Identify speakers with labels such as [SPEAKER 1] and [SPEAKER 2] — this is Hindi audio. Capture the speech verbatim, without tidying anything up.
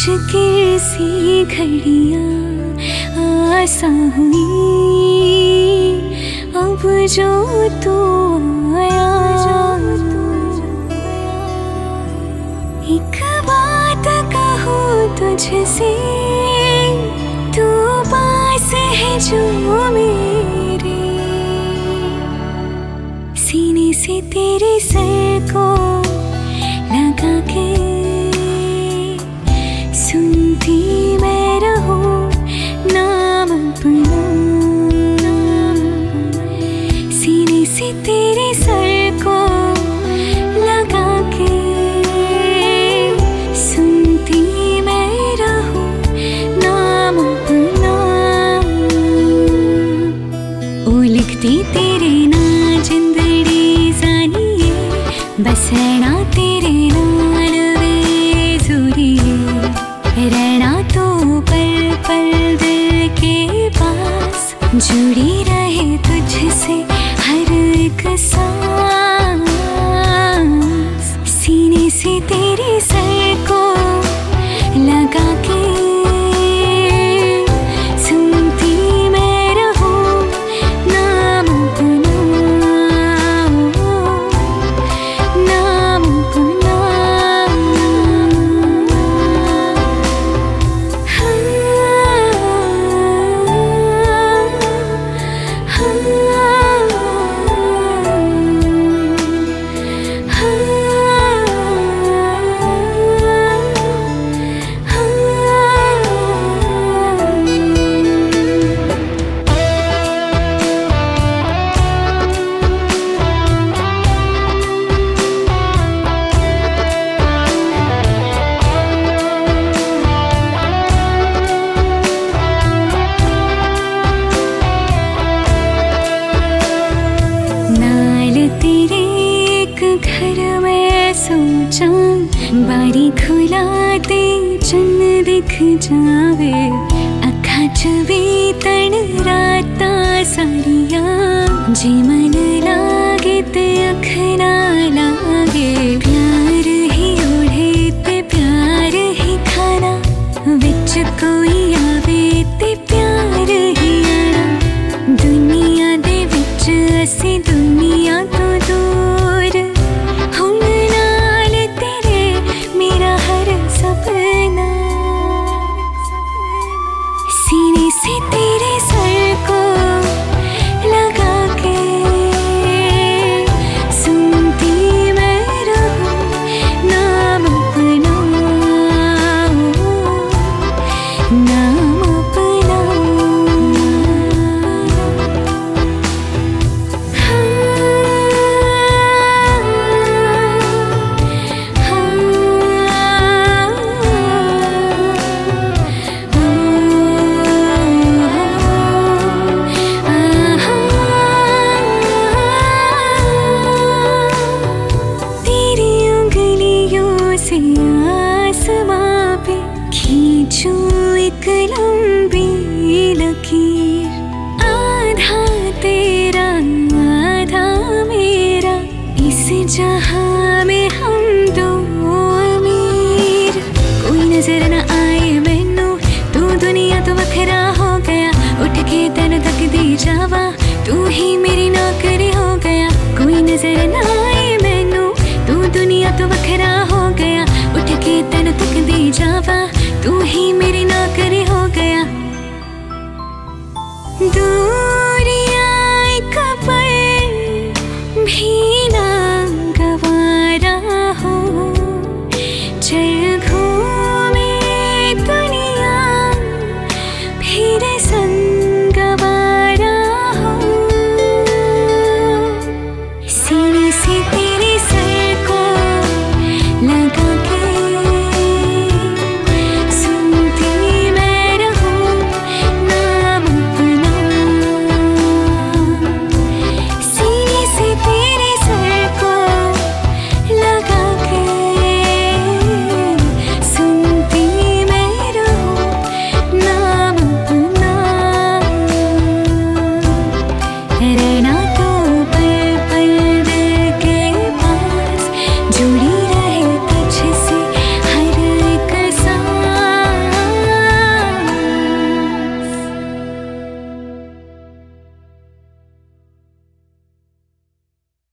[SPEAKER 1] मुश्किल सी घड़ियाँ आसान हुई अब जो तू आया। एक बात कहूँ तुझसे, तू पास है जो मेरे, सीने से तेरे सर को लगा के सुनती मैं रहूं नाम अपना। सीने से तेरे सर को लगा के सुनती मैं रहूं नाम अपना। ओ लिखती तेरे ना जिंदड़ी जानिए, बस रहना तेरे नाल वे ज़रूरी है, रहना तो पल पल दिल के पास, जुड़ी रहे तुझसे हर एक सांस। सीने से तेरे सर को लगा के सुनती मैं रहूं नाम अपना, नाम अपना। बारी खुला दे चन्न दिख जावे, अखा च बीतण रातां सारियां, जे मन लागे ते अख ना लागे। प्यार ही ओढ़े ते प्यार ही खाना, विच कोई आवे ते प्यार ही आना। दुनिया दे विच असीं दुनिया तो दूर, हुण नाल तेरे मेरा हर सपना। सीने से तेरे सर को लगा के सुनती मैं रहूं नाम अपना, नाम अपना। आसमां पे खींचूं एक लंबी लकीर, आधा तेरा आधा मेरा इस जहां